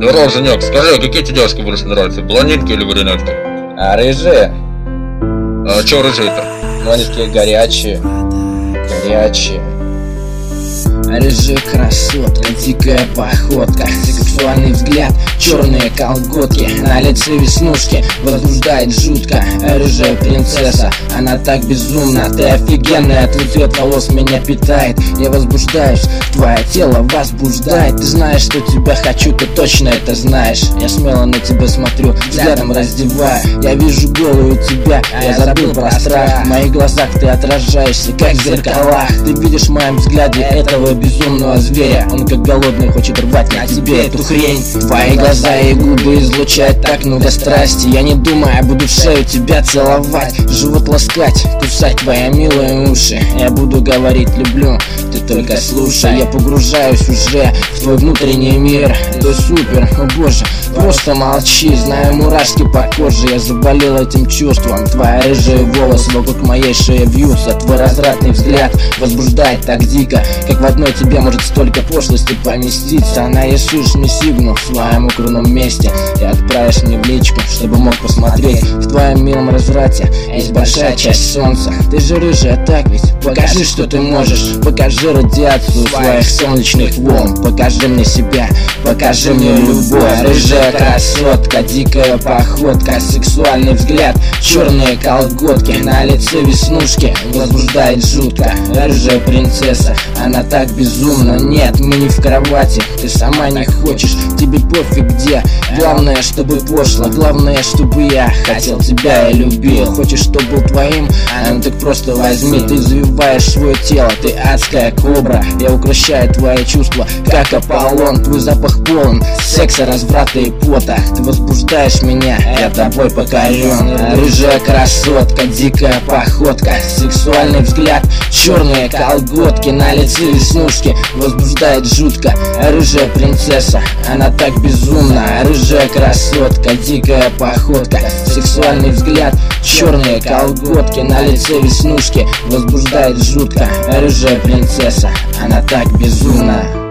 Здорово, Женек. Скажи, какие тебе девушки больше нравятся? Блондинки или брюнетки? А рыжие? А чё рыжие-то? Ну они такие горячие. Рыжая красотка, дикая походка, сексуальный взгляд, черные колготки, на лице веснушки, возбуждает жутко. Рыжая принцесса, она так безумна, ты офигенная, твой цвет волос меня питает. Я возбуждаюсь, твое тело возбуждает. Ты знаешь, что тебя хочу, ты точно это знаешь. Я смело на тебя смотрю, взглядом раздеваю. Я вижу голую тебя, я забыл про страх. В моих глазах ты отражаешься, как в зеркалах. Ты видишь в моем взгляде этого безумного зверя. Он как голодный хочет рвать на тебе эту хрень. Твои глаза и губы излучают так много страсти. Я не думаю, буду в шею тебя целовать, живот ласкать, кусать твои милые уши. Я буду говорить люблю, ты только слушай. Я погружаюсь уже в твой внутренний мир. Ты супер, о боже, просто молчи. Знаю мурашки по коже, я заболел этим чувством. Твои рыжие волосы вокруг моей шеи вьются. Твой развратный взгляд возбуждает так дико, как в одной тебе может столько пошлости поместиться. Нарисуешь мне сигну в своем укромном месте и отправишь мне в личку, чтобы мог посмотреть. В твоем милом разврате есть большая часть солнца. Ты же рыжая, так ведь? Покажи, что ты можешь. Покажи радиацию своих солнечных волн. Покажи мне себя, покажи мне любовь. Рыжая красотка, дикая походка, сексуальный взгляд, черные колготки, на лице веснушки, возбуждает жутко. Рыжая принцесса, она так безумна. Нет, мы не в кровати, ты сама не хочешь, тебе пофиг где. Главное, чтобы пошло, главное, чтобы я хотел тебя и любил. Хочешь, чтобы был твоим? Ну так просто возьми. Ты завиваешь свое тело, ты адская кобра. Я укращаю твои чувства, как Аполлон. Твой запах полон секса, разврата и пота. Ты возбуждаешь меня, я тобой покорен. Рыжая красотка, дикая походка, сексуальный взгляд, черные колготки, на лице веснушки, возбуждает жутко. Рыжая принцесса, она так безумна. Рыжая красотка, дикая походка, сексуальный взгляд, черные колготки, на лице веснушки, возбуждает жутко. Рыжая принцесса, она так безумна.